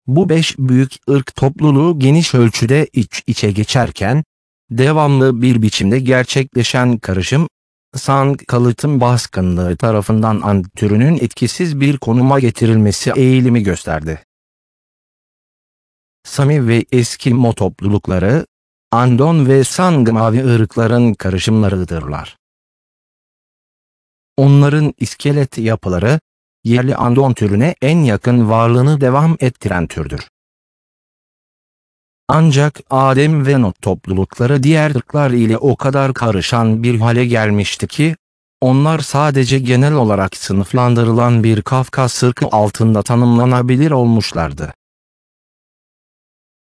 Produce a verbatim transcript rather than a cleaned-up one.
Bu beş büyük ırk topluluğu geniş ölçüde iç içe geçerken, devamlı bir biçimde gerçekleşen karışım, San kalıtım baskınlığı tarafından An türünün etkisiz bir konuma getirilmesi eğilimi gösterdi. Sami ve Eskimo toplulukları, Andon ve San mavi ırkların karışımlarıdırlar. Onların iskelet yapıları, yerli Andon türüne en yakın varlığını devam ettiren türdür. Ancak Adem ve Not toplulukları diğer ırklar ile o kadar karışan bir hale gelmişti ki, onlar sadece genel olarak sınıflandırılan bir Kafkas ırkı altında tanımlanabilir olmuşlardı.